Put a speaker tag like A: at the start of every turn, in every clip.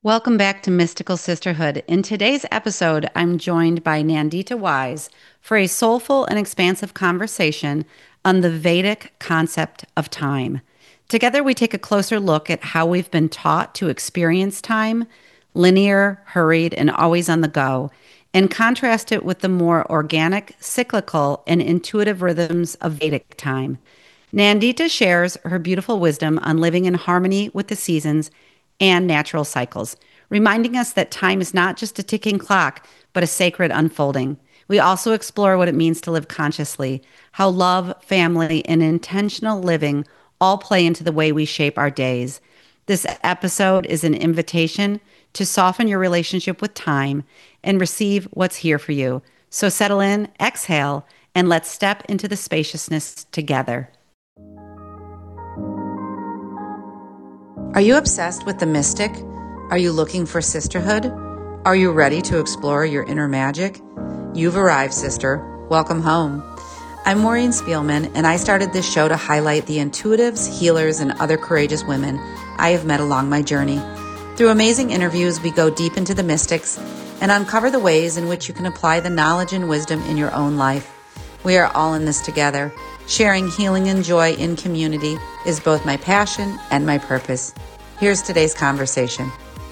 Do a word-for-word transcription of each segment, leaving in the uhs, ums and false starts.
A: Welcome back to Mystical Sisterhood. In today's episode, I'm joined by Nandita Wise for a soulful and expansive conversation on the Vedic concept of time. Together, we take a closer look at how we've been taught to experience time, linear, hurried, and always on the go, and contrast it with the more organic, cyclical, and intuitive rhythms of Vedic time. Nandita shares her beautiful wisdom on living in harmony with the seasons and natural cycles, reminding us that time is not just a ticking clock, but a sacred unfolding. We also explore what it means to live consciously, how love, family, and intentional living all play into the way we shape our days. This episode is an invitation to soften your relationship with time and receive what's here for you. So settle in, exhale, and let's step into the spaciousness together. Are you obsessed with the mystic? Are you looking for sisterhood? Are you ready to explore your inner magic? You've arrived, sister. Welcome home. I'm Maureen Spielman, and I started this show to highlight the intuitives, healers, and other courageous women I have met along my journey. Through amazing interviews, we go deep into the mystics and uncover the ways in which you can apply the knowledge and wisdom in your own life. We are all in this together. Sharing healing and joy in community is both my passion and my purpose. Here's today's conversation.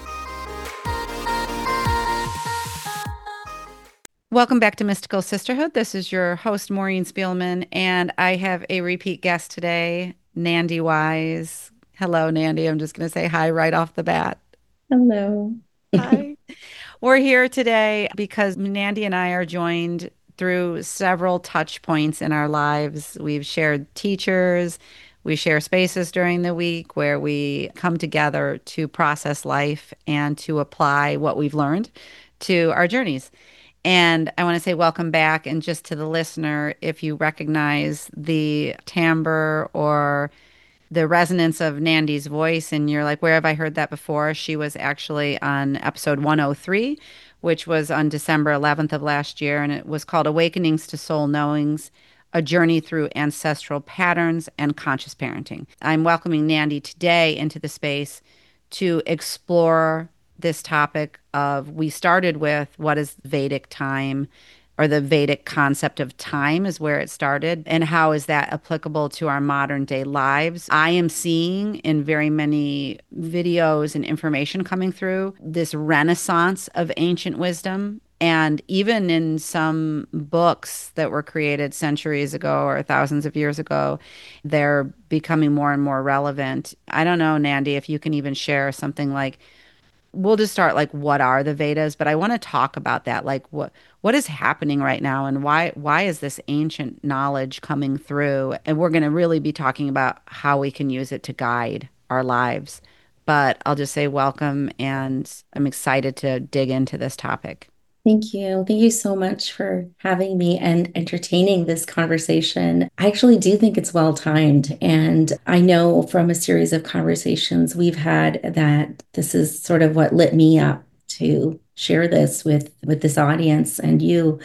A: Welcome back to Mystical Sisterhood. This is your host, Maureen Spielman, and I have a repeat guest today, Nandi Wise. Hello, Nandi. I'm just going to say hi right off the bat.
B: Hello.
A: Hi. We're here today because Nandi and I are joined through several touch points in our lives. We've shared teachers, we share spaces during the week where we come together to process life and to apply what we've learned to our journeys. And I want to say welcome back. And just to the listener, if you recognize the timbre or the resonance of Nandi's voice, and you're like, where have I heard that before? She was actually on episode one oh three, which was on December eleventh of last year, and it was called Awakenings to Soul Knowings, a journey through ancestral patterns and conscious parenting. I'm welcoming Nandi today into the space to explore this topic of, we started with what is Vedic time, or the Vedic concept of time is where it started, and how is that applicable to our modern day lives. I am seeing in very many videos and information coming through this renaissance of ancient wisdom. And even in some books that were created centuries ago or thousands of years ago, they're becoming more and more relevant. I don't know, Nandi, if you can even share something like, we'll just start like, what are the Vedas? But I want to talk about that. Like, what what is happening right now, and why why is this ancient knowledge coming through? And we're going to really be talking about how we can use it to guide our lives. But I'll just say welcome, and I'm excited to dig into this topic.
B: Thank you. Thank you so much for having me and entertaining this conversation. I actually do think it's well timed. And I know from a series of conversations we've had that this is sort of what lit me up to share this with, with this audience and you.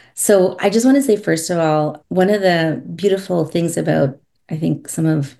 B: So I just want to say, first of all, one of the beautiful things about, I think, some of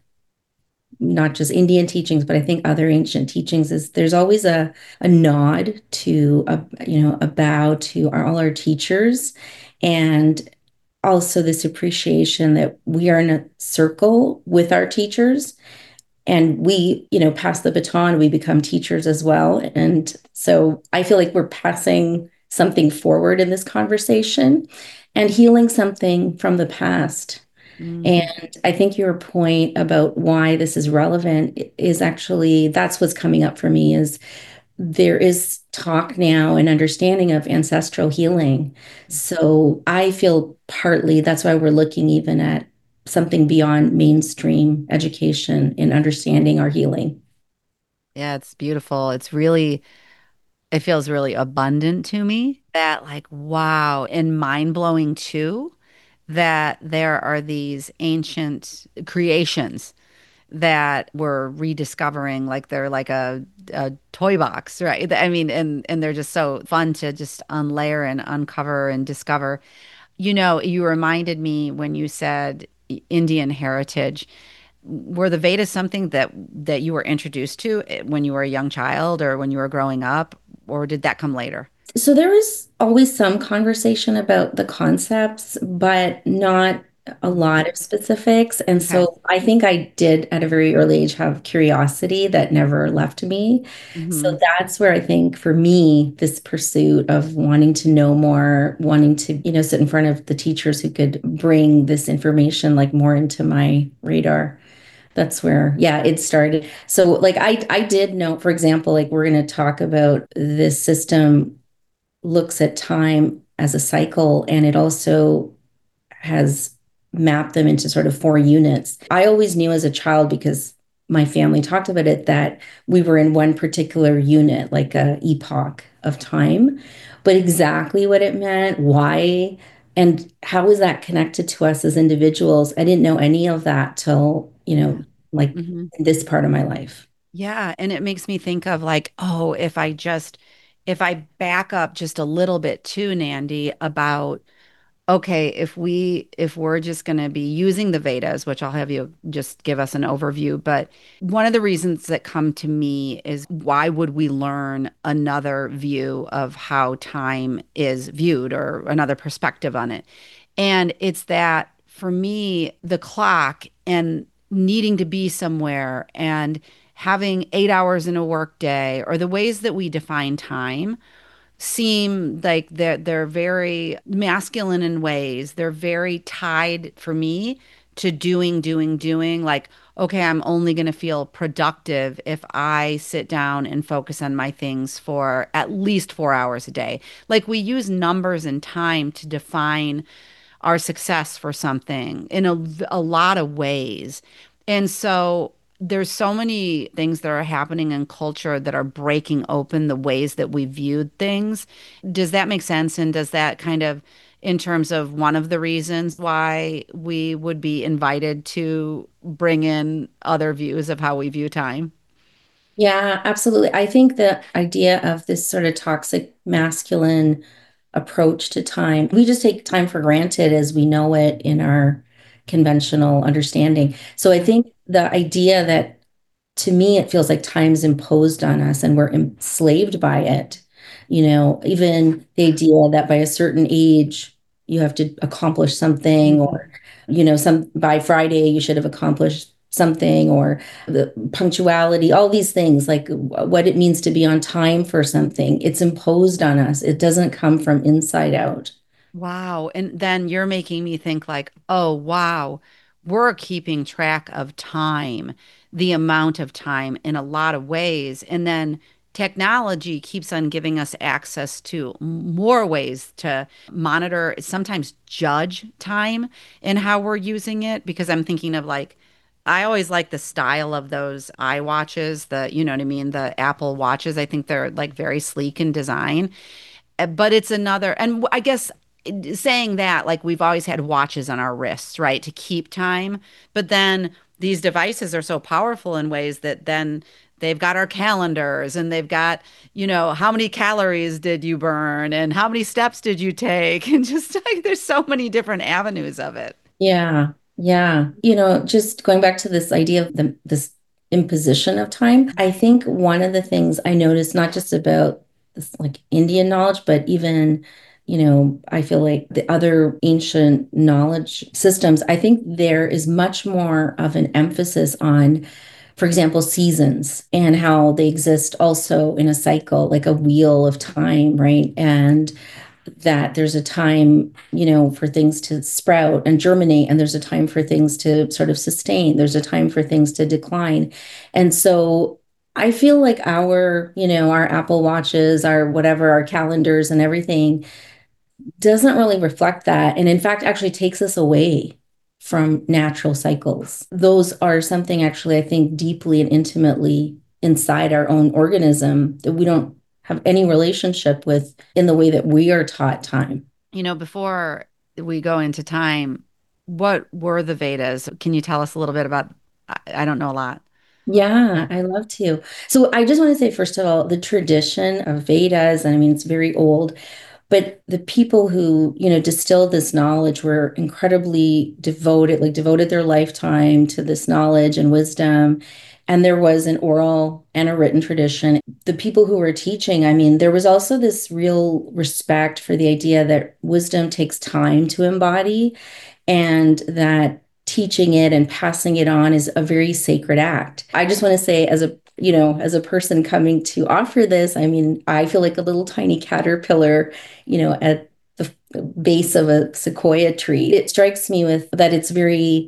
B: not just Indian teachings, but I think other ancient teachings is there's always a a nod to a you know a bow to our, all our teachers, and also this appreciation that we are in a circle with our teachers, and we you know pass the baton, we become teachers as well, and so I feel like we're passing something forward in this conversation and healing something from the past.
A: Mm.
B: And I think your point about why this is relevant is actually that's what's coming up for me is there is talk now and understanding of ancestral healing. So I feel partly that's why we're looking even at something beyond mainstream education in understanding our healing.
A: Yeah, it's beautiful. It's really, it feels really abundant to me, that like, wow, and mind blowing too, that there are these ancient creations that we're rediscovering, like they're like a, a toy box, right? I mean, and and they're just so fun to just unlayer and uncover and discover. You know, you reminded me when you said Indian heritage, were the Vedas something that that you were introduced to eh, when you were a young child or when you were growing up, or did that come later?
B: So there was always some conversation about the concepts, but not a lot of specifics. And
A: Okay.
B: so I think I did at a very early age have curiosity that never left me. So
A: Hmm.
B: that's where I think for me, this pursuit of wanting to know more, wanting to, you know, sit in front of the teachers who could bring this information like more into my radar. That's where, yeah, it started. So like I I did know, for example, like we're going to talk about this system looks at time as a cycle, and it also has mapped them into sort of four units. I always knew as a child, because my family talked about it, that we were in one particular unit, like a epoch of time, but exactly what it meant, why, and how was that connected to us as individuals, I didn't know any of that till, you
A: Yeah.
B: know, like
A: Hmm.
B: this part of my life.
A: Yeah, and it makes me think of like, oh, if I just if I back up just a little bit too, Nandy, about okay, if we if we're just going to be using the Vedas, which I'll have you just give us an overview, but one of the reasons that come to me is why would we learn another view of how time is viewed or another perspective on it? And it's that for me, the clock and needing to be somewhere and having eight hours in a workday or the ways that we define time seem like they're they're very masculine in ways. They're very tied for me to doing, doing, doing. Like, okay, I'm only going to feel productive if I sit down and focus on my things for at least four hours a day. Like we use numbers and time to define our success for something in a, a lot of ways. And so there's so many things that are happening in culture that are breaking open the ways that we viewed things. Does that make sense? And does that kind of, in terms of one of the reasons why we would be invited to bring in other views of how we view time?
B: Yeah, absolutely. I think the idea of this sort of toxic masculine approach to time, we just take time for granted as we know it in our conventional understanding. So I
A: Yeah.
B: think the idea that, to me, it feels like time's imposed on us and we're enslaved by it. You know, even the idea that by a certain age, you have to accomplish something, or,
A: Mhm.
B: you know, some by Friday, you should have accomplished something, or the punctuality, all these things, like what it means to be on time for something. It's imposed on us. It doesn't come from inside out.
A: Wow. And then you're making me think like, oh, wow, we're keeping track of time, the amount of time in a lot of ways. And then technology keeps on giving us access to more ways to monitor, sometimes judge time and how we're using it. Because I'm thinking of like, I always like the style of those iWatches, the, you know what I mean, the Apple watches. I think they're like very sleek in design. Uh, But it's another, and I guess saying that, like we've always had watches on our wrists, right, to keep time. But then these devices are so powerful in ways that then they've got our calendars and they've got, you know, how many calories did you burn and how many steps did you take? And just like there's so many different avenues of it.
B: Yeah, yeah. You know, just going back to this idea of the this imposition of time, I think one of the things I noticed, not just about this like Indian knowledge, but even, you know, I feel like the other ancient knowledge systems, I think there is much more of an emphasis on, for example, seasons and how they exist also in a cycle, like a wheel of time, right? And that there's a time, you know, for things to sprout and germinate, and there's a time for things to sort of sustain. There's a time for things to decline. And so I feel like our, you know, our Apple Watches, our whatever, our calendars and everything doesn't really reflect that. And in fact, actually takes us away from natural cycles. Those are something actually, I think, deeply and intimately inside our own organism that we don't have any relationship with in the way that we are taught time.
A: You know, before we go into time, what were the Vedas? Can you tell us a little bit about? I, I don't know a lot.
B: Yeah, I love to. So I just want to say, first of all, the tradition of Vedas, and I mean, it's very old, But the people who, you know, distilled this knowledge were incredibly devoted, like devoted their lifetime to this knowledge and wisdom. And there was an oral and a written tradition. The people who were teaching, I mean, there was also this real respect for the idea that wisdom takes time to embody, and that teaching it and passing it on is a very sacred act. I just want to say, as a you know, as a person coming to offer this, I mean, I feel like a little tiny caterpillar, you know, at the base of a sequoia tree. It strikes me with that it's very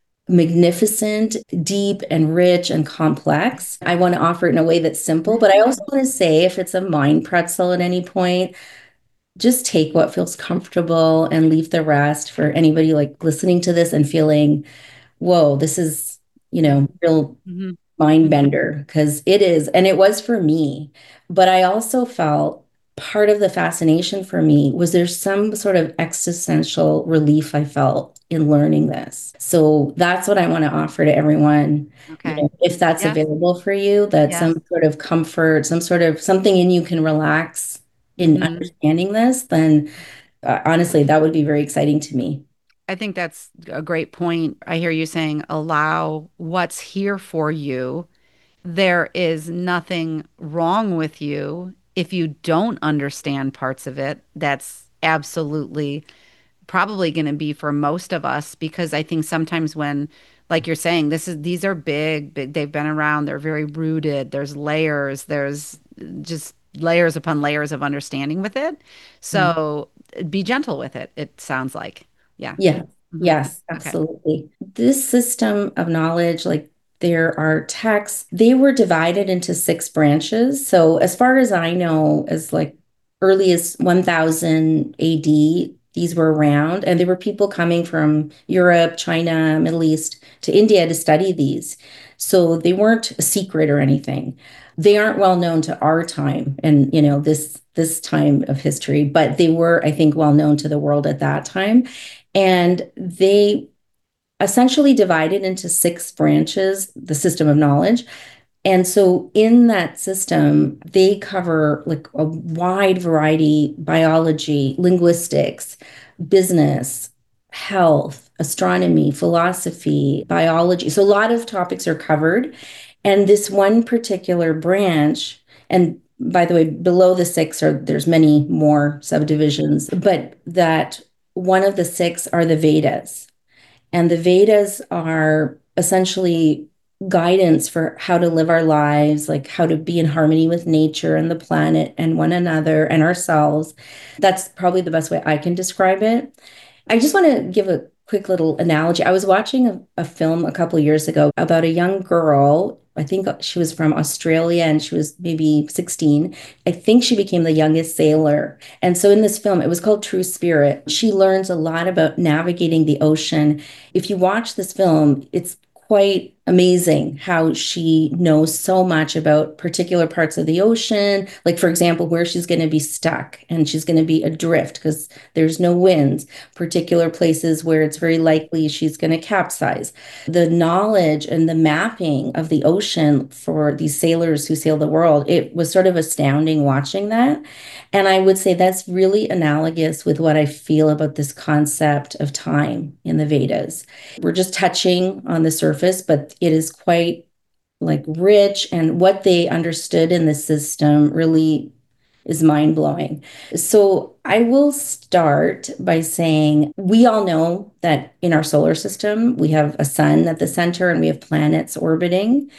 B: magnificent, deep and rich and complex. I want to offer it in a way that's simple, but I also want to say, if it's a mind pretzel at any point, just take what feels comfortable and leave the rest for anybody like listening to this and feeling, whoa, this is, you know, real
A: Mhm.
B: mind bender, because it is, and it was for me. But I also felt part of the fascination for me was there's some sort of existential relief I felt in learning this. So that's what I want to offer to everyone. You
A: Okay.
B: know, if that's
A: Yes.
B: available for you, that
A: Yes.
B: some sort of comfort, some sort of something in you can relax in
A: Hmm.
B: understanding this, then uh, honestly, that would be very exciting to me.
A: I think that's a great point. I hear you saying allow what's here for you. There is nothing wrong with you if you don't understand parts of it. That's absolutely probably going to be for most of us, because I think sometimes when, like you're saying, this is these are big, big, they've been around, they're very rooted, there's layers, there's just layers upon layers of understanding with it.
B: Mm.
A: So be gentle with it, it sounds like. Yeah.
B: Yeah,
A: Hmm.
B: yes,
A: Okay.
B: absolutely. This system of knowledge, like there are texts, they were divided into six branches. So as far as I know, as like early as one thousand A D, these were around, and there were people coming from Europe, China, Middle East to India to study these. So they weren't a secret or anything. They aren't well known to our time and, you know, this this time of history, but they were, I think, well known to the world at that time. And they essentially divided into six branches, the system of knowledge. And so in that system, they cover like a wide variety: biology, linguistics, business, health, astronomy, philosophy, biology. So a lot of topics are covered. And this one particular branch, and by the way, below the six are there's many more subdivisions, but that one of the six are the Vedas. And the Vedas are essentially guidance for how to live our lives, like how to be in harmony with nature and the planet and one another and ourselves. That's probably the best way I can describe it. I just want to give a quick little analogy. I was watching a, a film a couple of years ago about a young girl. I think she was from Australia and she was maybe sixteen. I think she became the youngest sailor. And so in this film, it was called True Spirit. She learns a lot about navigating the ocean. If you watch this film, it's quite amazing how she knows so much about particular parts of the ocean. Like, for example, where she's going to be stuck and she's going to be adrift because there's no winds, particular places where it's very likely she's going to capsize. The knowledge and the mapping of the ocean for these sailors who sail the world, it was sort of astounding watching that. And I would say that's really analogous with what I feel about this concept of time in the Vedas. We're just touching on the surface, but it is quite like rich, and what they understood in the system really is mind blowing. So I will start by saying we all know that in our solar system, we have a sun at the center and we have planets orbiting.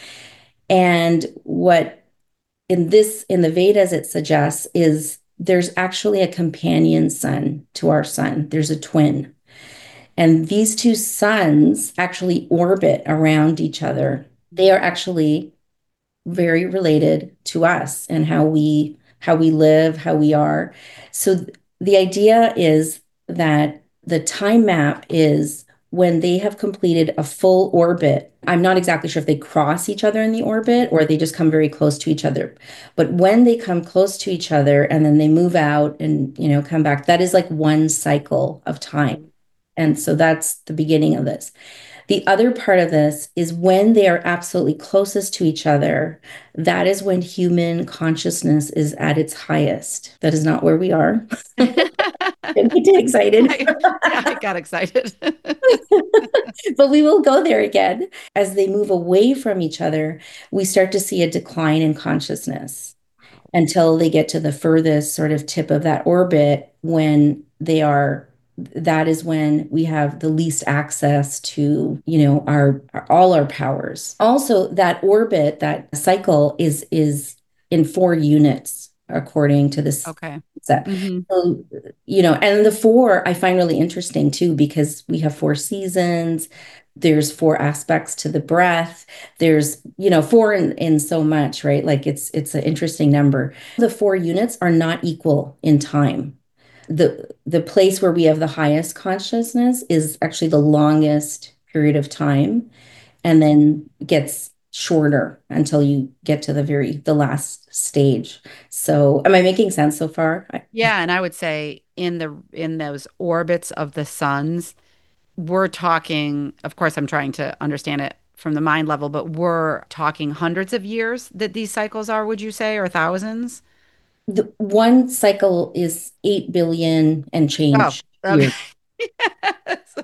B: And what in this, in the Vedas, it suggests is there's actually a companion sun to our sun. There's a twin. And these two suns actually orbit around each other. They are actually very related to us and how we how we live, how we are. So th- the idea is that the time map is when they have completed a full orbit. I'm not exactly sure if they cross each other in the orbit or they just come very close to each other. But when they come close to each other and then they move out and, you know, come back, that is like one cycle of time. And so that's the beginning of this. The other part of this is when they are absolutely closest to each other, that is when human consciousness is at its highest. That is not where we are. Don't get too excited.
A: I, yeah, I got excited.
B: But we will go there again. As they move away from each other, we start to see a decline in consciousness until they get to the furthest sort of tip of that orbit when they are that is when we have the least access to, you know, our, our all our powers. Also, that orbit, that cycle is is in four units according to this
A: Okay.
B: set.
A: Hmm.
B: So, you know, and the four I find really interesting too, because we have four seasons, there's four aspects to the breath, there's, you know, four in, in so much, right? Like it's it's an interesting number. The four units are not equal in time. The the place where we have the highest consciousness is actually the longest period of time, and then gets shorter until you get to the very the last stage. So am I making sense so far? I,
A: Yeah, and I would say in the in those orbits of the suns, we're talking, of course, I'm trying to understand it from the mind level, but we're talking hundreds of years that these cycles are, would you say, or thousands?
B: the one cycle is eight billion and
A: Oh,
B: change
A: okay.
B: years.
A: Yes.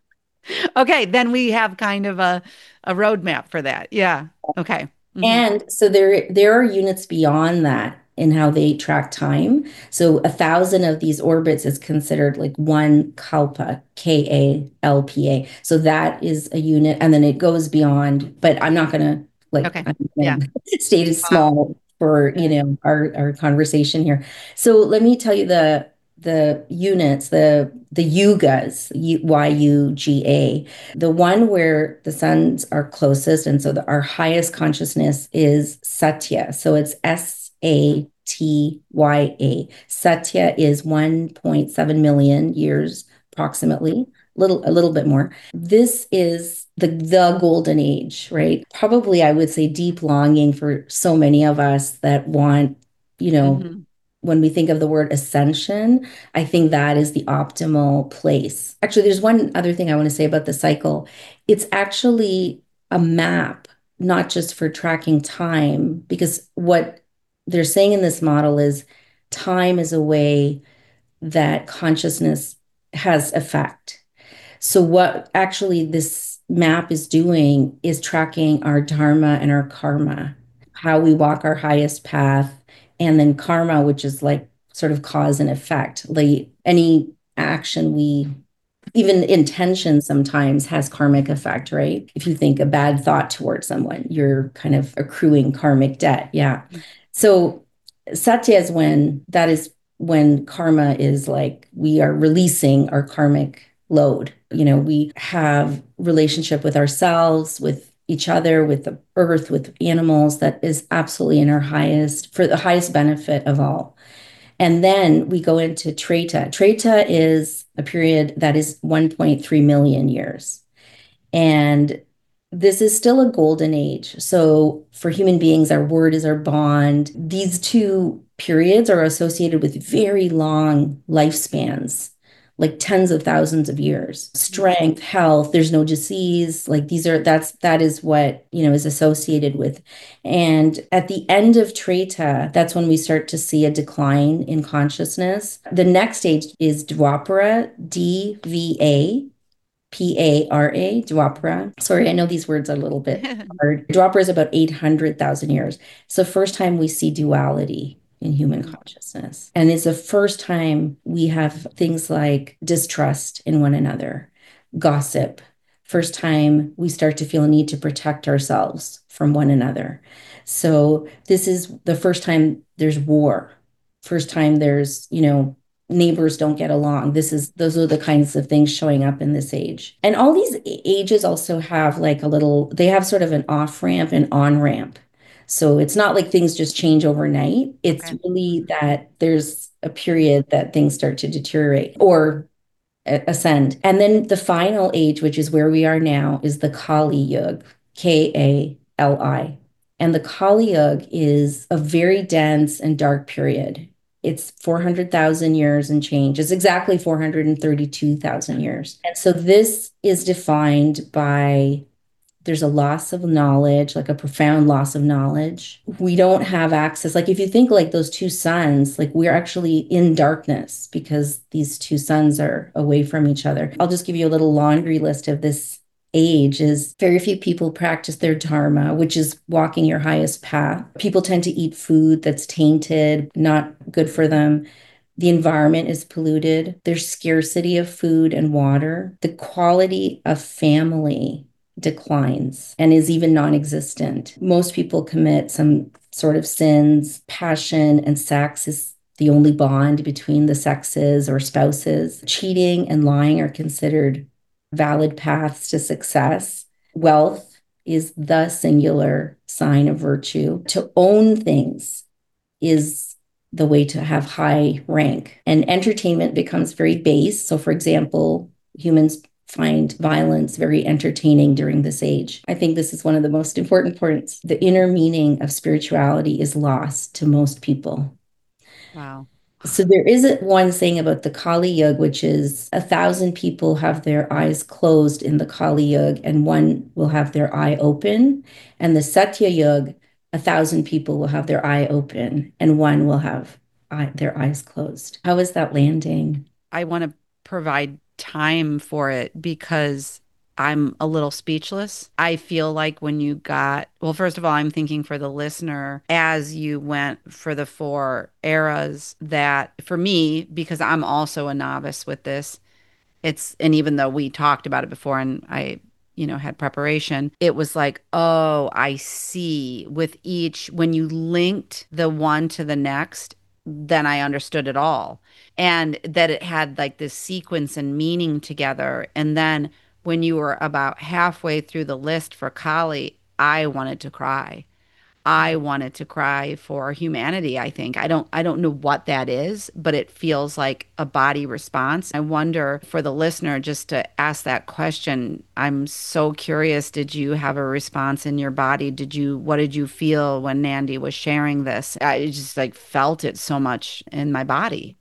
A: Okay, then we have kind of a a roadmap for that. Yeah. Okay. Hmm.
B: And so there there are units beyond that in how they track time. So a thousand of these orbits is considered like one kalpa, K A L P A. So that is a unit, and then it goes beyond, but I'm not gonna like
A: Okay.
B: I'm
A: Yeah.
B: gonna state it
A: Wow.
B: small for, you
A: Yeah.
B: know, our, our conversation here. So let me tell you the the units, the the yugas, Y U G A. The one where the suns are closest, and so the, our highest consciousness is Satya. So it's S A T Y A. Satya is one point seven million years approximately, little a little bit more. This is the the golden age, right? Probably I would say deep longing for so many of us that want, you know,
A: Hmm.
B: when we think of the word ascension, I think that is the optimal place. Actually, there's one other thing I want to say about the cycle. It's actually a map, not just for tracking time, because what they're saying in this model is time is a way that consciousness has effect. So, what actually this map is doing is tracking our dharma and our karma, how we walk our highest path, and then karma, which is like sort of cause and effect. Like any action we, even intention sometimes has karmic effect, right? If you think a bad thought towards someone, you're kind of accruing karmic debt. Yeah. So satya is when that is when karma is like we are releasing our karmic load. You know, we have relationship with ourselves, with each other, with the earth, with animals that is absolutely in our highest for the highest benefit of all. And then we go into Treta. Treta is a period that is one point three million years. And this is still a golden age. So for human beings, our word is our bond. These two periods are associated with very long lifespans, like tens of thousands of years. Strength, health, there's no disease. Like these are that's that is what, you know, is associated with. And at the end of Treta, that's when we start to see a decline in consciousness. The next stage is Dwapara, D V A. P A R A, Dwapara. Sorry, I know these words are a little bit hard. Dwapara is about eight hundred thousand years. It's the first time we see duality in human consciousness. And it's the first time we have things like distrust in one another, gossip. First time we start to feel a need to protect ourselves from one another. So this is the first time there's war. First time there's, you know, neighbors don't get along. This is those are the kinds of things showing up in this age. And all these ages also have like a little, they have sort of an off ramp and on ramp. So it's not like things just change overnight. It's
A: Okay.
B: really
A: Mhm.
B: that there's a period that things start to deteriorate or ascend. And then the final age, which is where we are now, is the Kali Yuga, K A L I. And the Kali Yuga is a very dense and dark period. It's four hundred thousand years and change. It's exactly four hundred thirty-two thousand years. And so this is defined by there's a loss of knowledge, like a profound loss of knowledge. We don't have access. Like if you think like those two suns, like we're actually in darkness because these two suns are away from each other. I'll just give you a little laundry list of this age is very few people practice their dharma, which is walking your highest path. People tend to eat food that's tainted, not good for them. The environment is polluted. There's scarcity of food and water. The quality of family declines and is even non existent. Most people commit some sort of sins. Passion and sex is the only bond between the sexes or spouses. Cheating and lying are considered valid paths to success. Wealth is the singular sign of virtue. To own things is the way to have high rank. And entertainment becomes very base. So, for example, humans find violence very entertaining during this age. I think this is one of the most important points. The inner meaning of spirituality is lost to most people.
A: Wow.
B: So there is one saying about the Kali Yuga, which is a thousand people have their eyes closed in the Kali Yuga, and one will have their eye open. And the Satya Yuga, a thousand people will have their eye open, and one will have eye, their eyes closed. How is that landing?
A: I want to provide time for it because I'm a little speechless. I feel like when you got, well, first of all, I'm thinking for the listener as you went for the four eras that for me, because I'm also a novice with this, it's, and even though we talked about it before and I, you know, had preparation, it was like, oh, I see with each, when you linked the one to the next, then I understood it all. And that it had like this sequence and meaning together. And then when you were about halfway through the list for Kali, I wanted to cry. I wanted to cry for humanity, I think. I don't I don't know what that is, but it feels like a body response. I wonder for the listener just to ask that question. I'm so curious, did you have a response in your body? Did you what did you feel when Nandi was sharing this? I just like felt it so much in my body.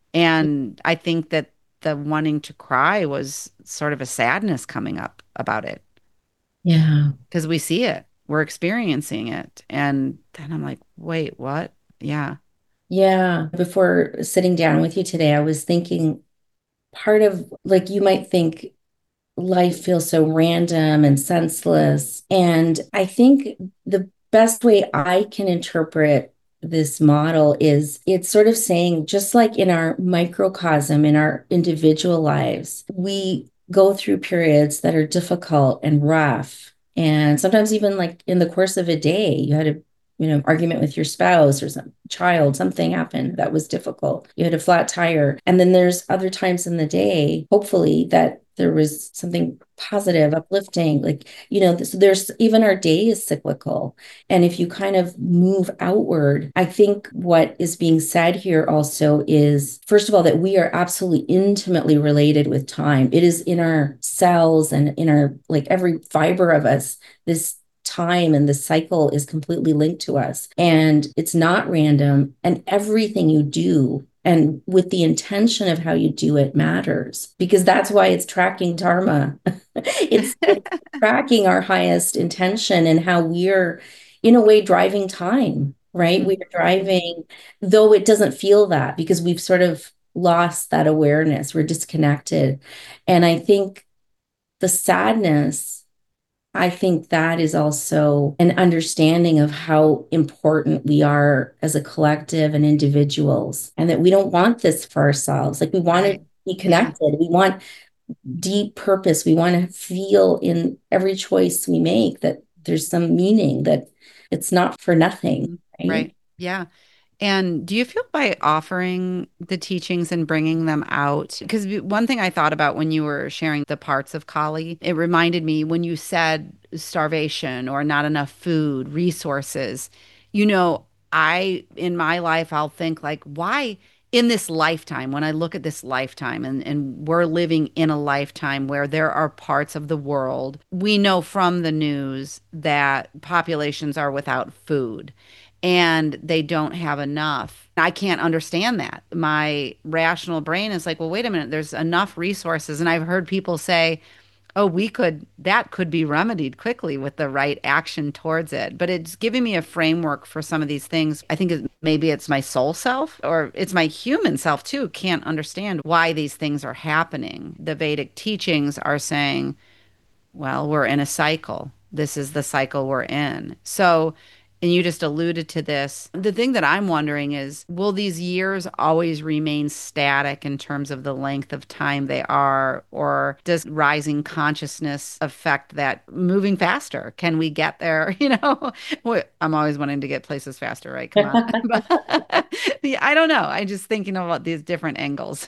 A: And I think that the wanting to cry was sort of a sadness coming up about it
B: Yeah.
A: because we see it, we're experiencing it. And then I'm like, wait, what? Yeah.
B: Yeah. Before sitting down with you today, I was thinking part of like you might think life feels so random and senseless. And I think the best way I can interpret this model is it's sort of saying, just like in our microcosm, in our individual lives, we go through periods that are difficult and rough. And sometimes even like in the course of a day, you had a you know, argument with your spouse or some child, something happened that was difficult. You had a flat tire. And then there's other times in the day, hopefully, that there was something positive, uplifting. Like, you know, so there's even our day is cyclical. And if you kind of move outward, I think what is being said here also is, first of all, that we are absolutely intimately related with time. It is in our cells and in our, like every fiber of us, this time and the cycle is completely linked to us. And it's not random. And everything you do and with the intention of how you do it matters because that's why it's tracking dharma. it's, it's tracking our highest intention and how we're, in a way, driving time, right? We're driving, though it doesn't feel that because we've sort of lost that awareness. We're disconnected. And I think the sadness I think that is also an understanding of how important we are as a collective and individuals, and that we don't want this for ourselves. Like we want to
A: Right.
B: be
A: Yeah.
B: connected. We want deep purpose. We want to feel in every choice we make that there's some meaning, that it's not for nothing,
A: Mhm.
B: right?
A: Right. Yeah. And do you feel by offering the teachings and bringing them out? Because one thing I thought about when you were sharing the parts of Kali, it reminded me when you said starvation or not enough food, resources, you know, I, in my life, I'll think like, why in this lifetime, when I look at this lifetime and, and we're living in a lifetime where there are parts of the world, we know from the news that populations are without food. and they don't have enough. I can't understand that. My rational brain is like, well, wait a minute, there's enough resources. And I've heard people say, oh, we could, that could be remedied quickly with the right action towards it. But it's giving me a framework for some of these things. I think it, maybe it's my soul self or it's my human self too, can't understand why these things are happening. The Vedic teachings are saying, well, we're in a cycle. This is the cycle we're in. So, and you just alluded to this. The thing that I'm wondering is, will these years always remain static in terms of the length of time they are, or does rising consciousness affect that moving faster? Can we get there? You know, I'm always wanting to get places faster, right? Come on. But yeah, I don't know. I'm just thinking about these different angles.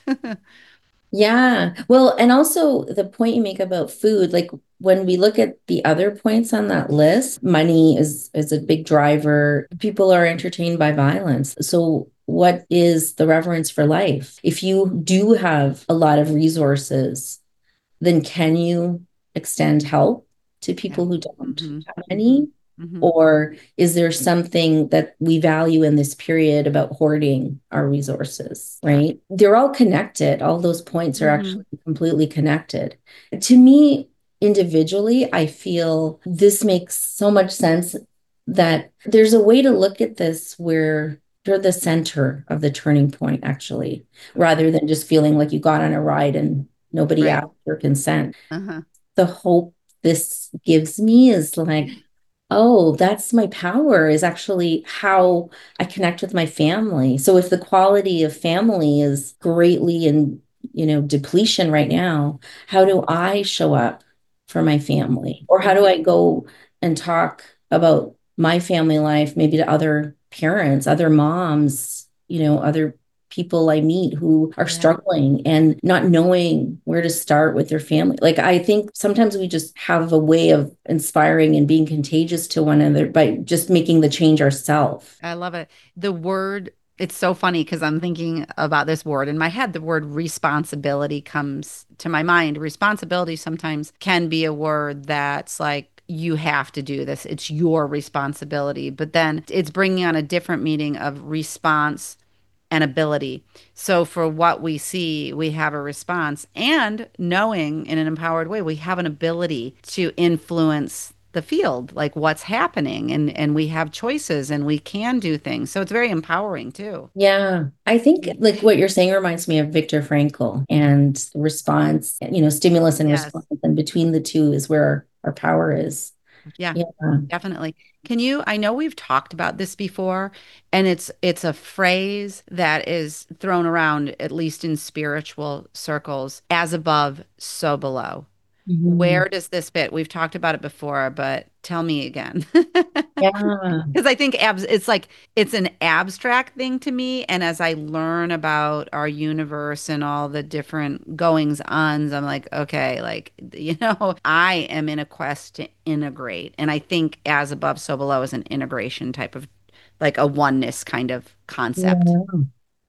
B: Yeah. Well, and also the point you make about food, like when we look at the other points on that list, money is is a big driver. People are entertained by violence. So what is the reverence for life? If you do have a lot of resources, then can you extend help to
A: Yeah.
B: people who don't
A: hmm
B: have
A: hmm
B: any?
A: hmm
B: Or is there something that we value in this period about hoarding our resources,
A: Yeah.
B: right? They're all connected. All those points are
A: hmm
B: actually completely connected. To me, individually, I feel this makes so much sense that there's a way to look at this where you're the center of the turning point, actually, rather than just feeling like you got on a ride and nobody
A: Right.
B: asked for consent.
A: Uh-huh.
B: The hope this gives me is like, oh, that's my power, is actually how I connect with my family. So if the quality of family is greatly in, you know, depletion right now, how do I show up for my family? Or how do
A: hmm
B: I go and talk about my family life, maybe to other parents, other moms, you know, other people I meet who are
A: Yeah.
B: struggling and not knowing where to start with their family. Like, I think sometimes we just have a way of inspiring and being contagious to one another by just making the change ourselves.
A: I love it. The word, it's so funny because I'm thinking about this word in my head. The word responsibility comes to my mind. Responsibility sometimes can be a word that's like, you have to do this. It's your responsibility. But then it's bringing on a different meaning of response and ability. So for what we see, we have a response and knowing in an empowered way, we have an ability to influence the field, like what's happening and and we have choices and we can do things. So it's very empowering too.
B: Yeah, I think like what you're saying reminds me of Viktor Frankl and response, you know, stimulus and
A: Yes.
B: response. And between the two is where our power is.
A: Yeah.
B: Yeah.
A: Definitely. Can you, I know we've talked about this before, and it's it's a phrase that is thrown around, at least in spiritual circles, as above, so below.
B: Mhm.
A: Where does this fit? We've talked about it before, but tell me again.
B: Yeah.
A: Because I think abs it's like it's an abstract thing to me. And as I learn about our universe and all the different goings ons, I'm like, okay, like, you know, I am in a quest to integrate. And I think as above, so below is an integration type of like a oneness kind of concept.
B: Yeah.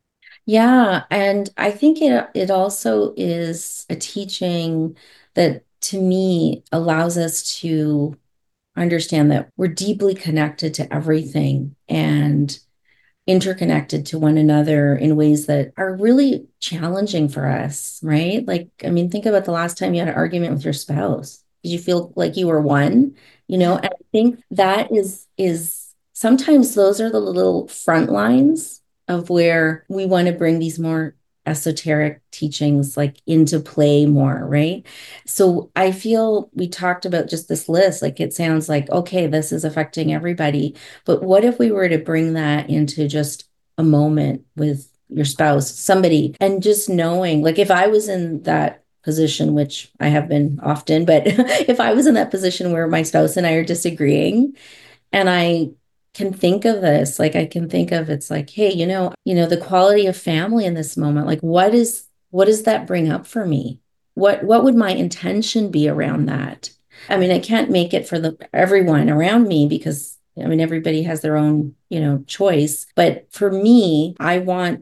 B: Yeah, and I think it it also is a teaching that to me allows us to understand that we're deeply connected to everything and interconnected to one another in ways that are really challenging for us, right? Like, I mean, think about the last time you had an argument with your spouse. Did you feel like you were one? You know,
A: Yeah.
B: and I think that is is sometimes those are the little front lines of where we want to bring these more esoteric teachings like into play more, right? So I feel we talked about just this list, like it sounds like, okay, this is affecting everybody, but what if we were to bring that into just a moment with your spouse, somebody, and just knowing, like if I was in that position, which I have been often, but if I was in that position where my spouse and I are disagreeing, and I can think of this, like I can think of it's like, hey, you know, you know, the quality of family in this moment, like what is what does that bring up for me? What what would my intention be around that? I mean, I can't make it for the everyone around me because I mean everybody has their own, you know, choice. But for me, I want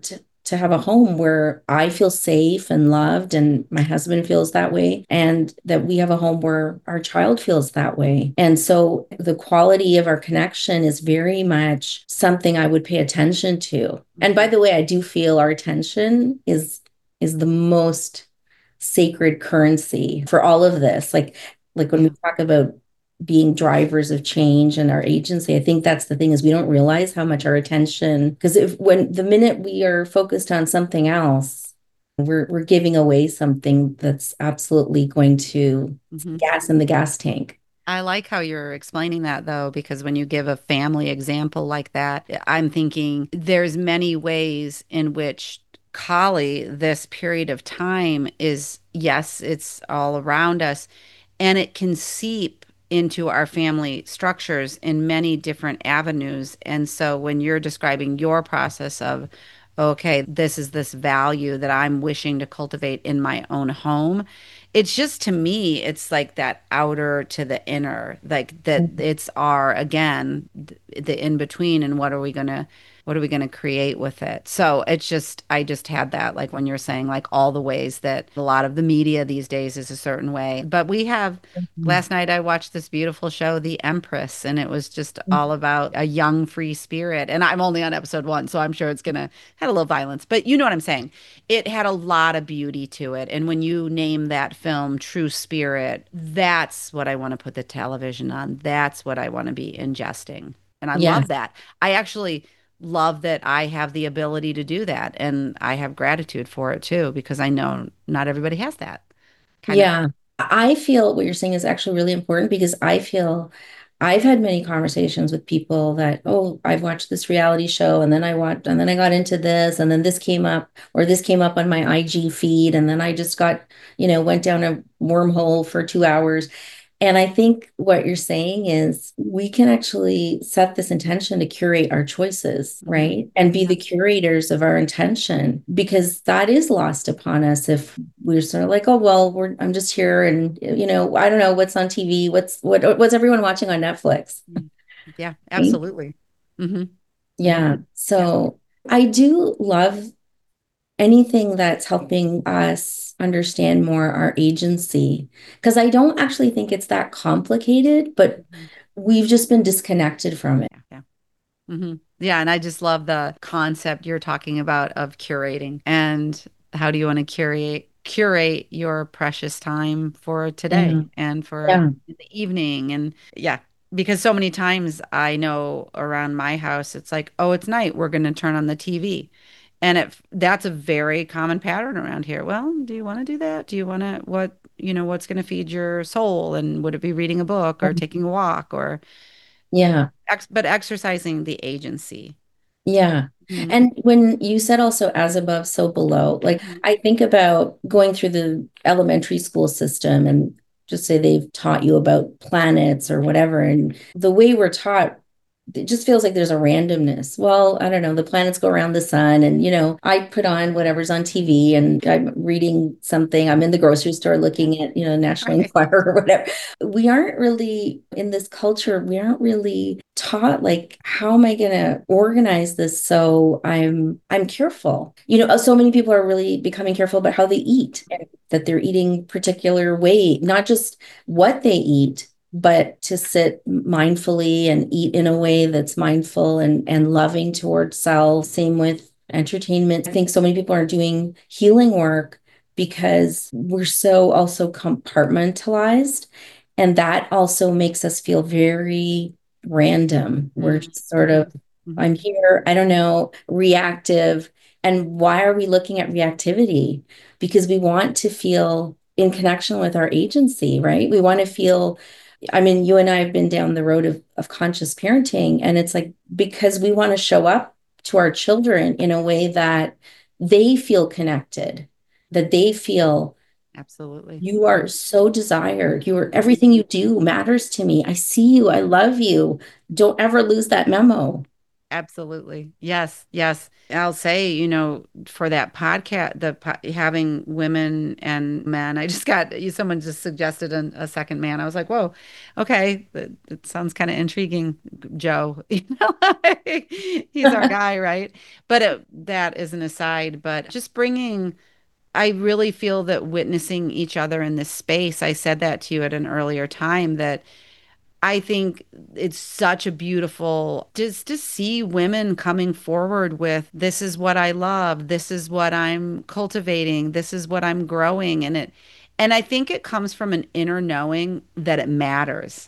B: to have a home where I feel safe and loved, and my husband feels that way, and that we have a home where our child feels that way. And so the quality of our connection is very much something I would pay attention to. And by
A: Mhm.
B: the way, I do feel our attention is is the most sacred currency for all of this. Like like when we
A: Yeah.
B: talk about being drivers of change and our agency, I think that's the thing is we don't realize how much our attention, because if when the minute we are focused on something else, we're we're giving away something that's absolutely going to
A: Mhm.
B: gas in the gas tank.
A: I like how you're explaining that though, because when you give a family example like that, I'm thinking there's many ways in which Kali, this period of time is, yes, it's all around us and it can seep into our family structures in many different avenues. And so when you're describing your process of, okay, this is this value that I'm wishing to cultivate in my own home, it's just to me, it's like that outer to the inner, like that it's our, again, th- the in between, and what are we gonna, what are we gonna create with it? So it's just, I just had that, like when you're saying, like all the ways that a lot of the media these days is a certain way. But we have,
B: Mhm.
A: last night I watched this beautiful show, The Empress, and it was just all about a young free spirit. And I'm only on episode one, so I'm sure it's gonna had a little violence, but you know what I'm saying. It had a lot of beauty to it. And when you name that film True Spirit, that's what I want to put the television on. That's what I want to be ingesting. And I
B: Yeah.
A: love that. I actually love that I have the ability to do that. And I have gratitude for it too, because I know not everybody has that kind of.
B: Yeah. I feel what you're saying is actually really important because I feel I've had many conversations with people that, oh, I've watched this reality show and then I watched and then I got into this and then this came up or this came up on my I G feed and then I just got, you know, went down a wormhole for two hours. And I think what you're saying is we can actually set this intention to curate our choices,
A: Mhm.
B: right? And be
A: Yeah.
B: the curators of our intention because that is lost upon us if we're sort of like, oh, well, we're I'm just here and you know, I don't know what's on T V, what's what what's everyone watching on Netflix?
A: Mm. Yeah,
B: Right?
A: absolutely. Hmm. Hmm.
B: Yeah.
A: Yeah.
B: So I do love anything that's helping us understand more our agency because I don't actually think it's that complicated, but
A: Mhm.
B: we've just been disconnected from it.
A: Yeah. Yeah. Hmm. Yeah, and I just love the concept you're talking about of curating. And how do you want to curate curate your precious time for
B: Yeah.
A: today and for
B: Yeah.
A: the evening? And yeah, because so many times I know around my house, it's like, oh, it's night, we're going to turn on the T V. And it that's a very common pattern around here. Well, do you want to do that? Do you want to what, you know, what's going to feed your soul? And would it be reading a book or taking a walk or
B: Yeah.
A: ex but exercising the agency?
B: Yeah.
A: Mhm.
B: And when you said also as above, so below, like
A: Mhm.
B: I think about going through the elementary school system and just say they've taught you about planets or whatever. And the way we're taught, it just feels like there's a randomness. Well, I don't know, the planets go around the sun, and you know, I put on whatever's on T V and I'm reading something. I'm in the grocery store
A: Yeah.
B: looking at, you know, National
A: Right.
B: Enquirer or whatever. We aren't really in this culture, we aren't really taught like how am I going to organize this so I'm I'm careful. You know, so many people are really becoming careful about how they eat and that they're eating particular way, not just what they eat, but to sit mindfully and eat in a way that's mindful and and loving towards self. Same with entertainment. I think so many people are doing healing work because we're so also compartmentalized. And that also makes us feel very random. We're
A: Mm.
B: just sort of,
A: Mhm.
B: I'm here, I don't know, reactive. And why are we looking at reactivity? Because we want to feel in connection with our agency, right? We want to feel, I mean, you and I have been down the road of, of conscious parenting, and it's like because we want to show up to our children in a way that they feel connected, that they feel
A: Absolutely.
B: you are so desired. You are
A: Mhm.
B: everything you do matters to me. I see you. I love you. Don't ever lose that memo.
A: Absolutely. Yes. Yes. I'll say, you know, for that podcast, the po having women and men, I just got you, someone just suggested an, a second man. I was like, whoa, okay. That, that sounds kind of intriguing, Joe. You know, like, he's our guy, right? But it, that is an aside, but just bringing, I really feel that witnessing each other in this space, I said that to you at an earlier time, that I think it's such a beautiful just to see women coming forward with this is what I love, this is what I'm cultivating, this is what I'm growing and it and I think it comes from an inner knowing that it matters.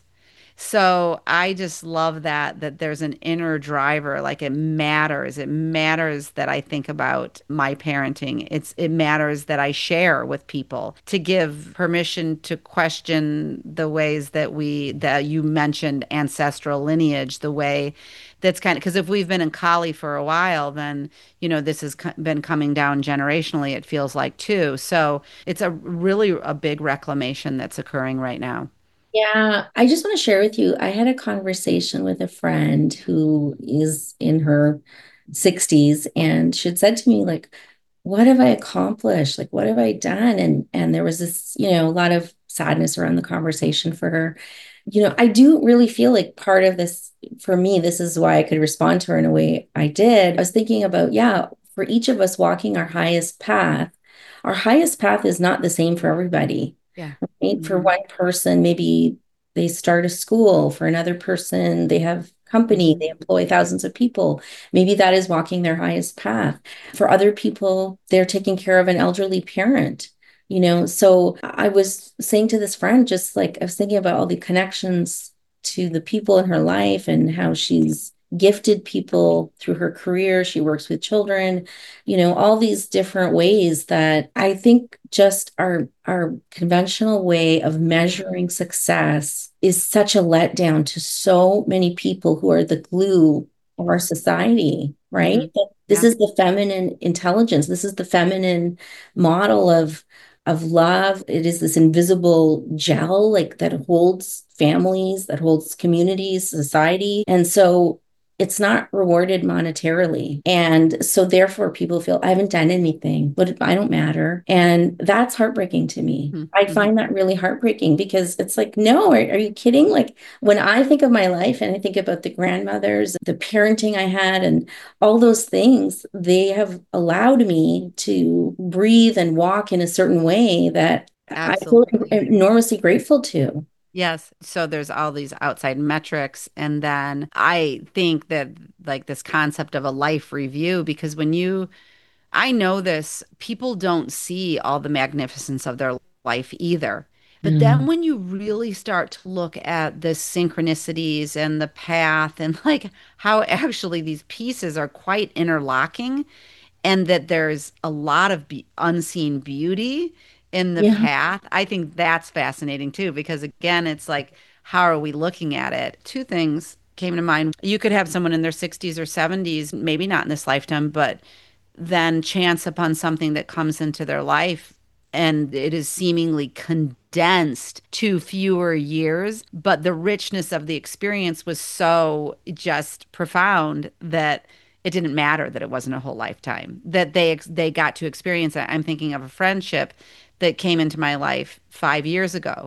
A: So I just love that that there's an inner driver, like it matters. It matters that I think about my parenting. It's it matters that I share with people to give permission to question the ways that we that you mentioned ancestral lineage, the way that's kind of because if we've been in Kali for a while, then you know this has co- been coming down generationally, it feels like too. So it's a really a big reclamation that's occurring right now.
B: Yeah, I just want to share with you. I had a conversation with a friend who is in her sixties, and she had said to me, like, what have I accomplished? Like, what have I done? And and there was this, you know, a lot of sadness around the conversation for her. You know, I do really feel like part of this, for me, this is why I could respond to her in a way I did. I was thinking about, yeah, for each of us walking our highest path, our highest path is not the same for everybody,
A: Yeah.
B: right? For
A: Hmm.
B: one person, maybe they start a school. For another person, they have company,
A: Hmm.
B: they employ thousands of people. Maybe that is walking their highest path. For other people, they're taking care of an elderly parent. You know, so I was saying to this friend, just like I was thinking about all the connections to the people in her life and how she's gifted people through her career. She works with children, you know, all these different ways that I think just our our conventional way of measuring success is such a letdown to so many people who are the glue of our society, right?
A: Hmm.
B: This
A: Yeah.
B: is the feminine intelligence. This is the feminine model of of love. It is this invisible gel like that holds families, that holds communities, society. And so it's not rewarded monetarily. And so therefore people feel I haven't done anything, but I don't matter. And that's heartbreaking to me. I
A: Mm-hmm.
B: find that really heartbreaking because it's like, no, are, are you kidding? Like when I think of my life and I think about the grandmothers, the parenting I had, and all those things, they have allowed me to breathe and walk in a certain way that I feel
A: Absolutely.
B: enormously grateful to.
A: Yes. So there's all these outside metrics. And then I think that like this concept of a life review, because when you, I know this, people don't see all the magnificence of their life either. But then
B: Mm.
A: when you really start to look at the synchronicities and the path and like how actually these pieces are quite interlocking, and that there's a lot of be unseen beauty in the
B: Yeah.
A: path. I think that's fascinating too, because again, it's like, how are we looking at it? Two things came to mind. You could have someone in their sixties or seventies, maybe not in this lifetime, but then chance upon something that comes into their life and it is seemingly condensed to fewer years, but the richness of the experience was so just profound that it didn't matter that it wasn't a whole lifetime, that they they got to experience it. I'm thinking of a friendship that came into my life five years ago,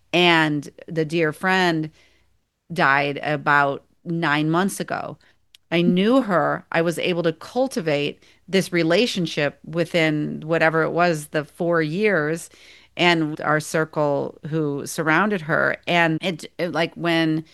A: and the dear friend died about nine months ago. I knew her. I was able to cultivate this relationship within whatever it was, the four years, and our circle who surrounded her. And it, it like when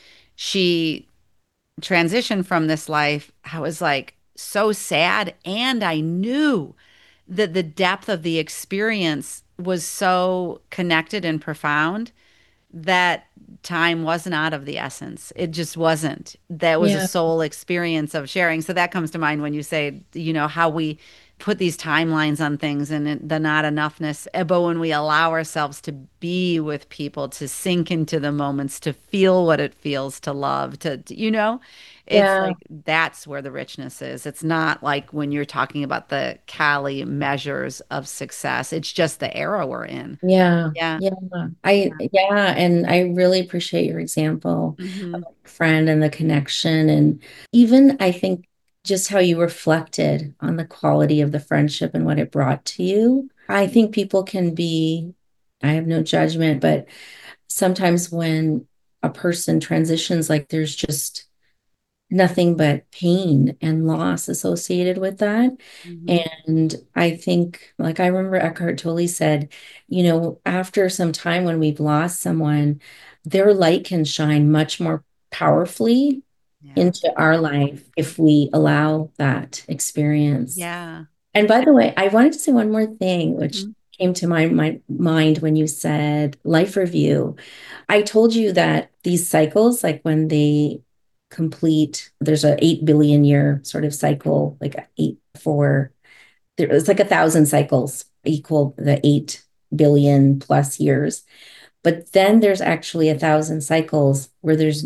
A: she transitioned from this life, I was like so sad. And I knew that the depth of the experience was so connected and profound that time was not of the essence. It just wasn't. That was a
B: Yeah.
A: soul experience of sharing. So that comes to mind when you say, you know, how we put these timelines on things and it- the not enoughness. Uh, But when we allow ourselves to be with people, to sink into the moments, to feel what it feels to love, to, to- you know, it's
B: Yeah.
A: like that's where the richness is. It's not like when you're talking about the Cali measures of success. It's just the era we're in.
B: Yeah,
A: Yeah.
B: yeah. I
A: Yeah.
B: yeah, and I really appreciate your example of
A: Hmm.
B: a friend and the connection. And even I think just how you reflected on the quality of the friendship and what it brought to you. I think people can be, I have no judgment, but sometimes when a person transitions, like there's just nothing but pain and loss associated with that.
A: Mhm.
B: And I think, like, I remember Eckhart Tolle said, you know, after some time when we've lost someone, their light can shine much more powerfully
A: Yeah.
B: into our life if we allow that experience.
A: Yeah.
B: And by the way, I wanted to say one more thing, which
A: Mhm.
B: came to my, my mind when you said life review. I told you that these cycles, like when they complete, there's a eight billion year sort of cycle, like eight for there, it's like a thousand cycles equal the eight billion plus years. But then there's actually a thousand cycles where there's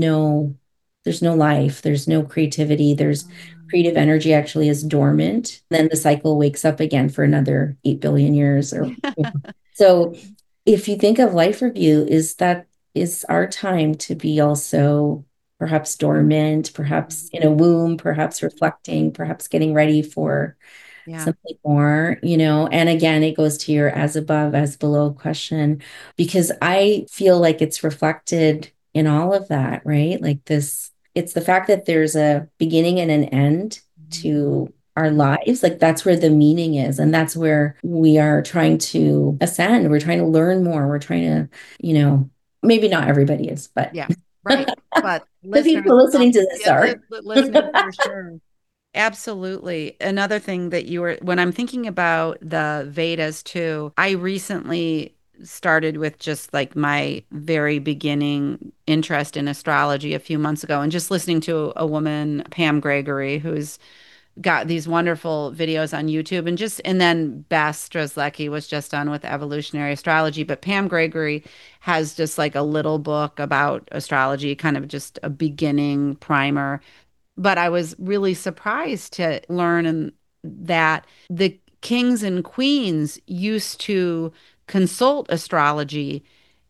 B: no there's no life, there's no creativity, there's
A: Um,
B: creative energy actually is dormant. Then the cycle wakes up again for another eight billion years or you know. So if you think of life review, is that is our time to be also perhaps dormant, perhaps in a womb, perhaps reflecting, perhaps getting ready for
A: Yeah.
B: something more, you know. And again, it goes to your as above, as below question, because I feel like it's reflected in all of that, right? Like this, it's the fact that there's a beginning and an end
A: Mhm.
B: to our lives. Like that's where the meaning is. And that's where we are trying to ascend. We're trying to learn more. We're trying to, you know, maybe not everybody is, but
A: Yeah. Right. But
B: the
A: listeners,
B: people listening
A: um,
B: to this
A: yeah, li
B: are.
A: li- listeners for sure. Absolutely. Another thing that you were, when I'm thinking about the Vedas too, I recently started with just like my very beginning interest in astrology a few months ago and just listening to a woman, Pam Gregory, who's got these wonderful videos on YouTube and just and then Bess Strzelecki was just on with evolutionary astrology, but Pam Gregory has just like a little book about astrology, kind of just a beginning primer. But I was really surprised to learn and that the kings and queens used to consult astrology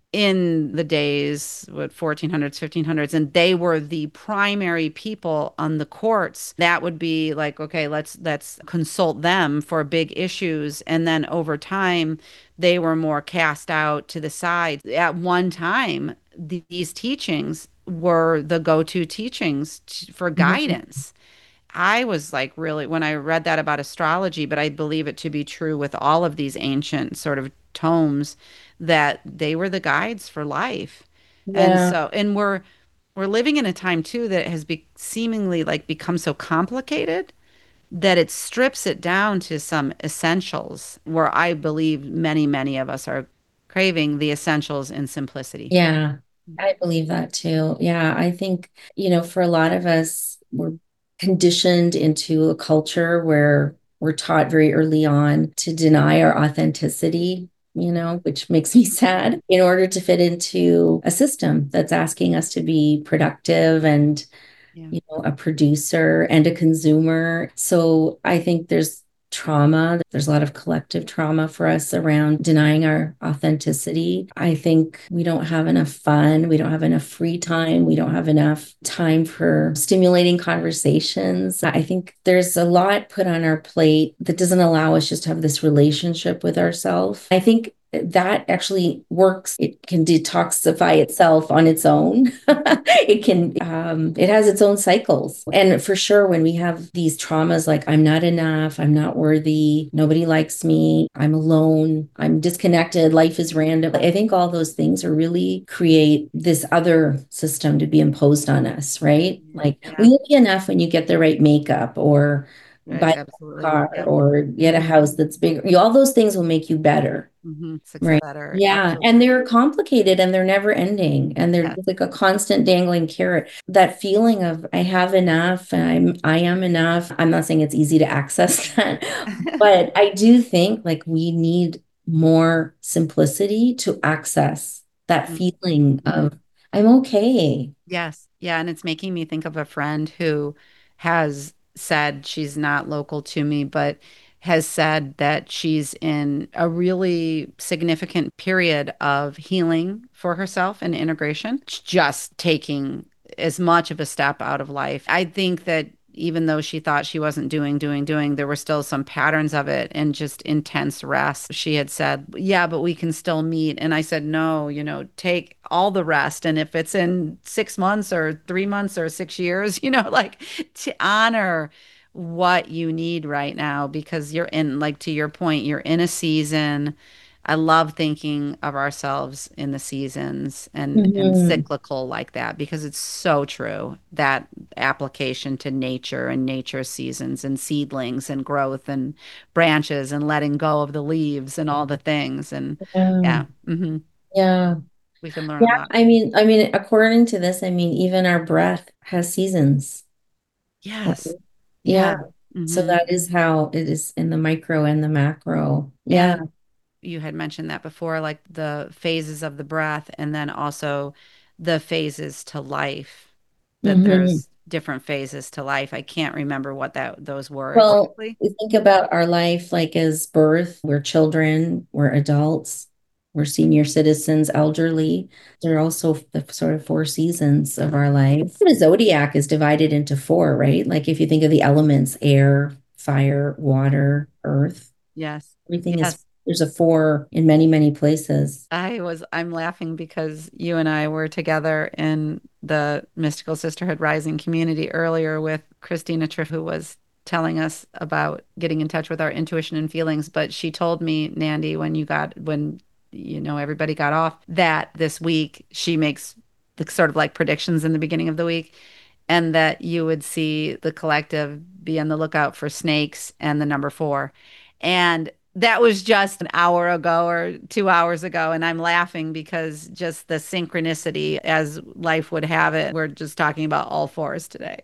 A: in the days, what, fourteen hundreds, fifteen hundreds, and they were the primary people on the courts. That would be like, okay, let's let's consult them for big issues. And then over time, they were more cast out to the side. At one time, th- these teachings were the go-to teachings t- for
B: Mhm.
A: guidance. I was like really when I read that about astrology, but I believe it to be true with all of these ancient sort of tomes that they were the guides for life. And
B: Yeah.
A: so, and we're we're living in a time too that has be seemingly like become so complicated that it strips it down to some essentials where I believe many, many of us are craving the essentials in simplicity.
B: Yeah, I believe that too. Yeah, I think, you know, for a lot of us, we're conditioned into a culture where we're taught very early on to deny our authenticity, you know, which makes me
A: Mhm.
B: sad in order to fit into a system that's asking us to be productive and
A: Yeah.
B: you know, a producer and a consumer. So I think there's trauma. There's a lot of collective trauma for us around denying our authenticity. I think we don't have enough fun. We don't have enough free time. We don't have enough time for stimulating conversations. I think there's a lot put on our plate that doesn't allow us just to have this relationship with ourselves. I think that actually works. It can detoxify itself on its own. It can, um, it has its own cycles. And for sure, when we have these traumas like, I'm not enough, I'm not worthy, nobody likes me, I'm alone, I'm disconnected, life is random. I think all those things are really create this other system to be imposed on us, right? Like, we
A: Yeah.
B: look enough when you get the right makeup or
A: Right.
B: buy a
A: Absolutely.
B: car
A: Yep.
B: or get a
A: Hmm.
B: house that's bigger. You, all those things will make you better.
A: Hmm. Success
B: Right.
A: better.
B: Yeah. And
A: Absolutely.
B: they're complicated and they're never ending. And they're
A: Yeah.
B: just like a constant dangling carrot. That feeling of I have enough and I'm I am enough. I'm not saying it's easy to access that, but I do think like we need more simplicity to access that feeling of I'm okay.
A: Yes. Yeah. And it's making me think of a friend who has said she's not local to me, but has said that she's in a really significant period of healing for herself and integration, just taking as much of a step out of life. I think that even though she thought she wasn't doing, doing, doing, there were still some patterns of it and just intense rest. She had said, yeah, but we can still meet. And I said, no, you know, take all the rest. And if it's in six months or three months or six years, you know, like to honor what you need right now because you're in, like to your point, you're in a season. I love thinking of ourselves in the seasons and and
B: Mhm.
A: cyclical like that because it's so true. That application to nature and nature seasons and seedlings and growth and branches and letting go of the leaves and all the things. And
B: Yeah.
A: yeah, hmm
B: Yeah.
A: we can learn a
B: Yeah.
A: lot.
B: I mean, I mean, according to this, I mean, even our breath has seasons.
A: Yes.
B: Yeah.
A: Yeah.
B: So
A: hmm
B: that is how it is in the micro and the macro. Yeah.
A: And you had mentioned that before, like the phases of the breath, and then also the phases to life, that
B: Hmm.
A: there's different phases to life. I can't remember what that those were
B: Well,
A: exactly.
B: we think about our life like as birth, we're children, we're adults, we're senior citizens, elderly. There are also the sort of four seasons of our life. The zodiac is divided into four, right? Like if you think of the elements, air, fire, water, earth,
A: Yes.
B: everything is,
A: Yes.
B: there's a four in many, many places.
A: I was, I'm laughing because you and I were together in the Mystical Sisterhood Rising community earlier with Christina Triff, who was telling us about getting in touch with our intuition and feelings. But she told me, Nandy, when you got, when, you know, everybody got off, that this week she makes the sort of like predictions in the beginning of the week, and that you would see the collective be on the lookout for snakes and the number four. And that was just an hour ago or two hours ago. And I'm laughing because just the synchronicity as life would have it. We're just talking about all fours today.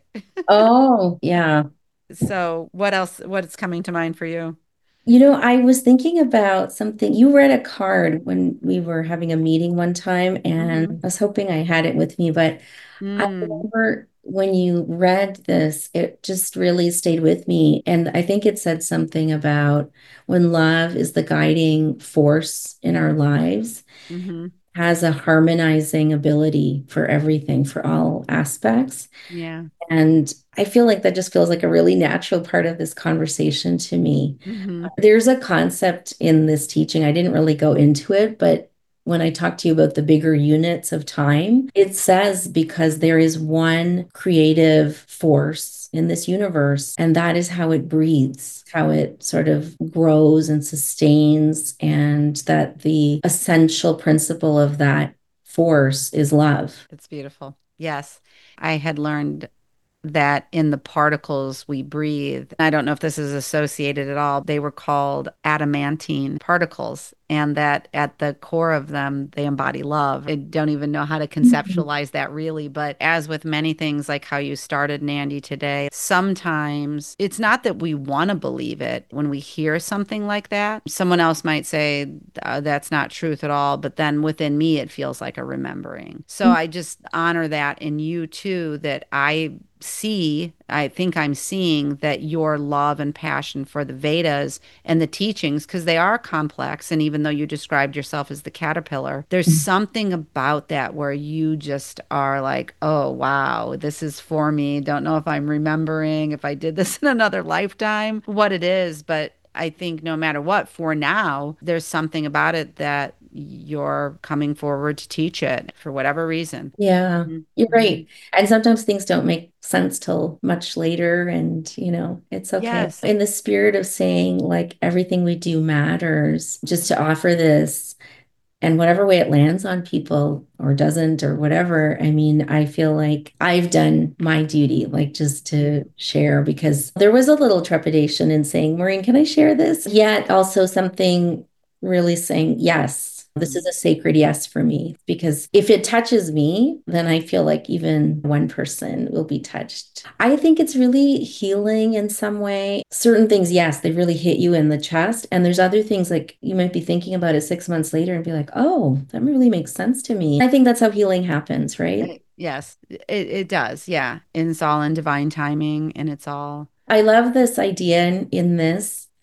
B: Oh, yeah.
A: So, what else? What's coming to mind for you?
B: You know, I was thinking about something. You read a card when we were having a meeting one time, and
A: hmm
B: I was hoping I had it with me, but I
A: Mm,
B: remember when you read this, it just really stayed with me. And I think it said something about when love is the guiding force in our lives,
A: hmm
B: has a harmonizing ability for everything, for all aspects.
A: Yeah.
B: And I feel like that just feels like a really natural part of this conversation to me.
A: hmm
B: There's a concept in this teaching. I didn't really go into it, but when I talk to you about the bigger units of time, it says because there is one creative force in this universe, and that is how it breathes, how it sort of grows and sustains, and that the essential principle of that force is love.
A: It's beautiful. Yes. I had learned that in the particles we breathe, I don't know if this is associated at all, they were called adamantine particles, and that at the core of them, they embody love. I don't even know how to
B: Mhm.
A: conceptualize that really, but as with many things, like how you started, Nandy, today, sometimes it's not that we want to believe it when we hear something like that. Someone else might say, uh, that's not truth at all, but then within me, it feels like a remembering. So I just honor that in you too, that I see, I think I'm seeing that your love and passion for the Vedas and the teachings, because they are complex. And even though you described yourself as the caterpillar, there's something about that where you just are like, oh, wow, this is for me. Don't know if I'm remembering, if I did this in another lifetime, what it is. But I think no matter what, for now, there's something about it that you're coming forward to teach it for whatever reason.
B: Yeah, you're
A: Mm-hmm.
B: right. And sometimes things don't make sense till much later, and you know, it's okay.
A: Yes.
B: In the spirit of saying, like, everything we do matters, just to offer this, and whatever way it lands on people or doesn't, or whatever, I mean, I feel like I've done my duty, like just to share, because there was a little trepidation in saying, Maureen, can I share this? Yet also something really saying, yes. This is
A: Mhm.
B: a sacred yes for me, because if it touches me, then I feel like even one person will be touched. I think it's really healing in some way. Certain things, yes, they really hit you in the chest. And there's other things like you might be thinking about it six months later and be like, oh, that really makes sense to me. I think that's how healing happens, right?
A: Uh, Yes, it, it does. Yeah. And it's all in divine timing and it's all,
B: I love this idea in, in this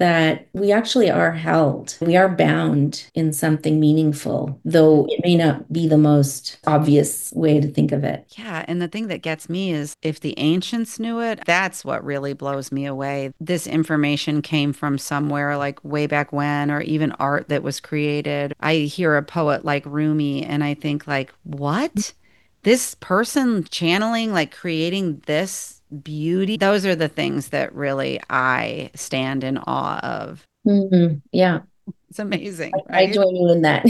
B: that we actually are held. We are bound in something meaningful, though it may not be the most obvious way to think of it.
A: Yeah, and the thing that gets me is if the ancients knew it, that's what really blows me away. This information came from somewhere like way back when, or even art that was created. I hear a poet like Rumi and I think like, what? This person channeling, like creating this beauty? Those are the things that really I stand in awe of.
B: Mhm. Yeah,
A: It's amazing,
B: I
A: right?
B: join you in that.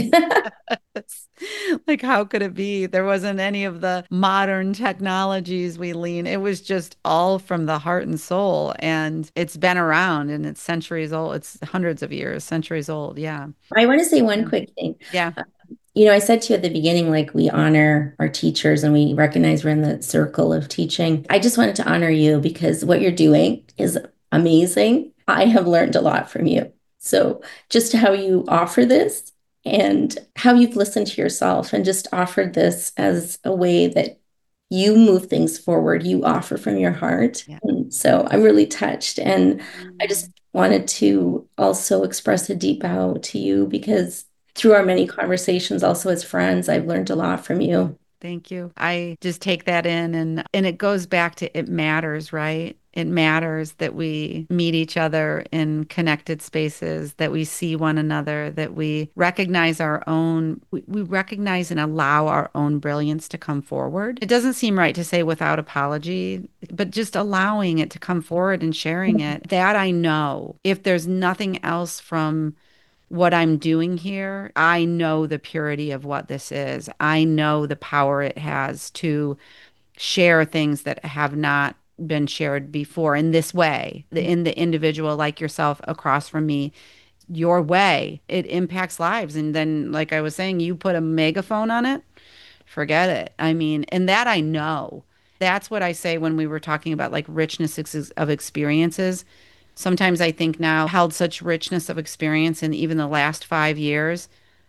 A: It's like, how could it be? There wasn't any of the modern technologies we lean. It was just all from the heart and soul. And it's been around and it's centuries old. It's hundreds of years, centuries old. Yeah.
B: I want to say one
A: Yeah.
B: quick thing.
A: Yeah.
B: You know, I said to you at the beginning, like we honor our teachers and we recognize we're in the circle of teaching. I just wanted to honor you because what you're doing is amazing. I have learned a lot from you. So just how you offer this and how you've listened to yourself and just offered this as a way that you move things forward, you offer from your heart.
A: Yeah.
B: And so I'm really touched. And I just
A: Mm,
B: wanted to also express a deep bow to you because through our many conversations, also as friends, I've learned a lot from you.
A: thank you. I just take that in and and it goes back to it matters, right? It matters that we meet each other in connected spaces, that we see one another, that we recognize our own, we, we recognize and allow our own brilliance to come forward. It doesn't seem right to say without apology, but just allowing it to come forward and sharing it. That I know if there's nothing else from what I'm doing here, I know the purity of what this is. I know the power it has to share things that have not been shared before in this way, the, in the individual like yourself across from me, your way. It impacts lives. And then, like I was saying, you put a megaphone on it, forget it. I mean, and that I know. That's what I say when we were talking about like richness ex- of experiences. Sometimes I think now held such richness of experience in even the last five years.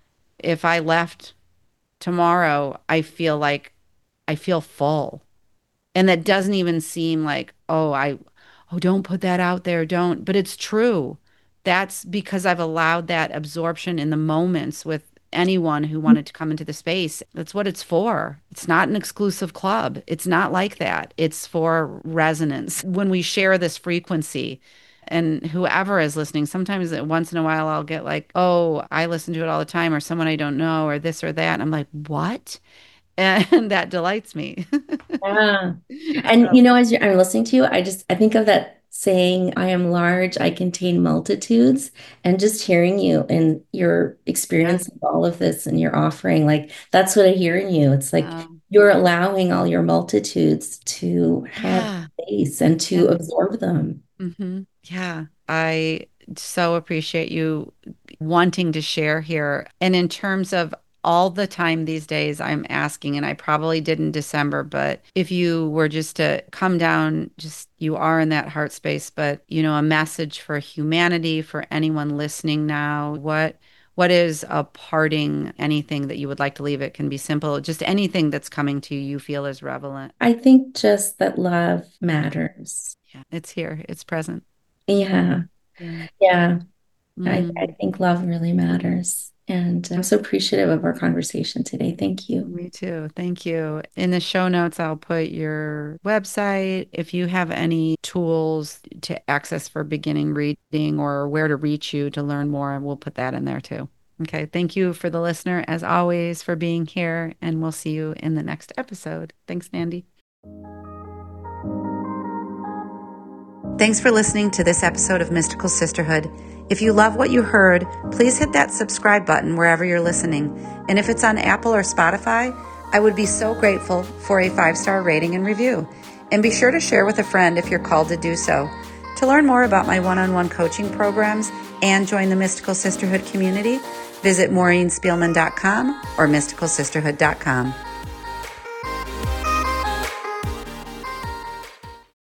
A: If I left tomorrow, I feel like I feel full. And that doesn't even seem like, oh, I, oh, don't put that out there. Don't. But it's true. That's because I've allowed that absorption in the moments with anyone who wanted to come into the space. That's what it's for. It's not an exclusive club. It's not like that. It's for resonance. When we share this frequency, and whoever is listening, sometimes once in a while I'll get like, oh, I listen to it all the time, or someone I don't know, or this or that. And I'm like, what? And that delights me.
B: Yeah. And
A: So,
B: you know, as you're, I'm listening to you, I just I think of that saying, I am large, I contain multitudes. And just hearing you and your
A: yeah.
B: experience of all of this and your offering, like that's what I hear in you. It's like
A: Um,
B: you're allowing all your multitudes to have
A: yeah.
B: space and to
A: Yeah.
B: absorb them.
A: hmm Yeah. I so appreciate you wanting to share here. And in terms of all the time these days, I'm asking, and I probably did in December, but if you were just to come down, just you are in that heart space, but you know, a message for humanity, for anyone listening now, what what is a parting anything that you would like to leave? It can be simple, just anything that's coming to you you feel is relevant.
B: I think just that love matters.
A: Yeah, it's here, it's present.
B: Yeah.
A: Yeah.
B: Yeah. I, I
A: Mm.
B: think love really matters. And I'm so appreciative of our conversation today. Thank you.
A: Me too. Thank you. In the show notes, I'll put your website. If you have any tools to access for beginning reading or where to reach you to learn more, we'll put that in there too. Okay. Thank you for the listener, as always, for being here, and we'll see you in the next episode. Thanks, Nandy. Thanks for listening to this episode of Mystical Sisterhood. If you love what you heard, please hit that subscribe button wherever you're listening. And if it's on Apple or Spotify, I would be so grateful for a five-star rating and review. And be sure to share with a friend if you're called to do so. To learn more about my one-on-one coaching programs and join the Mystical Sisterhood community, visit maureen spielman dot com or mystical sisterhood dot com.